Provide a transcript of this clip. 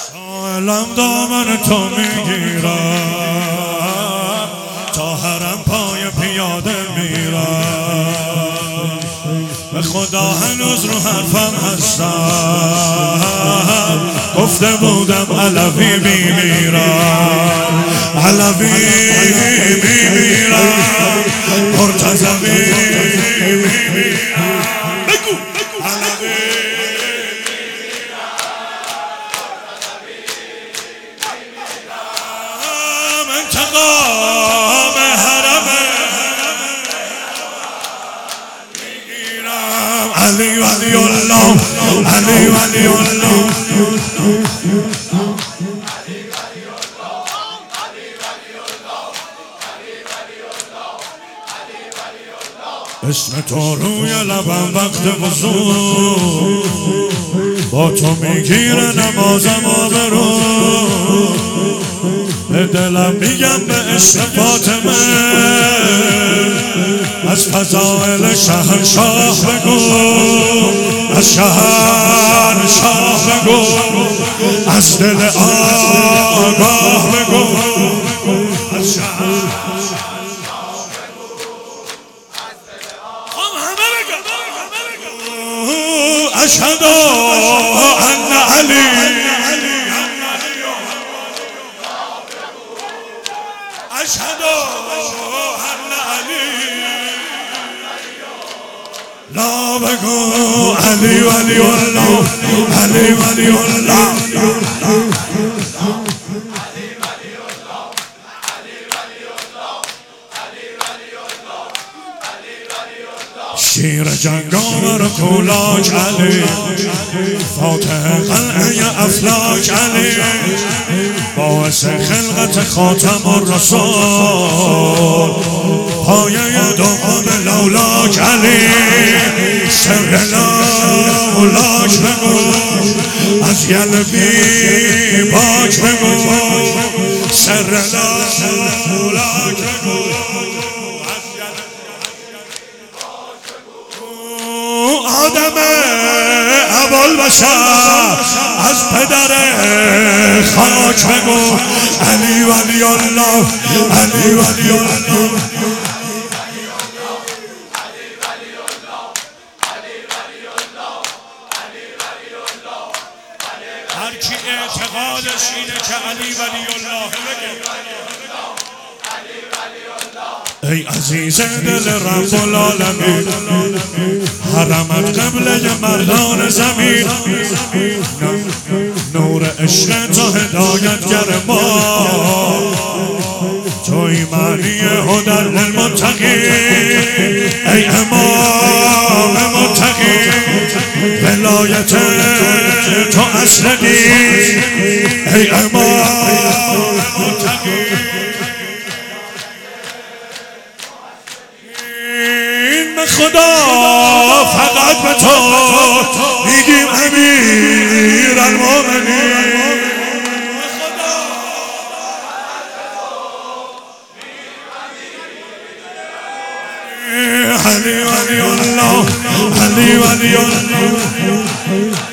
سائلم دامن تو میگیرم، تا حرم پای پیاده میرم. به خدا هنوز رو حرفم هستم، گفته بودم علوی میمیرم، علوی میمیرم، مرتضوی میمیرم. بگو علوی انتقام حرم میگیرم. علی ولی الله، علی ولی الله، اسم تو روی لبم وقت وضو، با تو میگیره نمازم آبرو. به دلم میگم به عشق فاطمه، از فضائل شهنشاه بگو، از شهنشاه بگو، از دل آگاه بگو، از اشهد ان علی اشهد ان علی لا بگو علی ولی الله، علی ولی الله، شیر جنگاور کولاک علی، فاتح قلعه افلاک علی، باعث خلقت خاتم الرسول، پایه دعا لولاک علی، سر لولاک بگو، از یلبی باک بگو، سر لولاک بگو، آدم ابوالبشر از پدر خاک بگو، علی ولی الله، علی ولی الله، هر کی اعتقادش اینه که علی ولی الله بگه. ای عزیز دل رب العالمین، حرمت قبله مردان زمین، نور عشق تو هدایتگر ما، توی معنی هدی للمتقین. ای امام متقین، ولایت تو اصل دین. ای امام متقین، خدا فقط به تو میگیم امیر المؤمنین. علی ولی الله، علی ولی الله.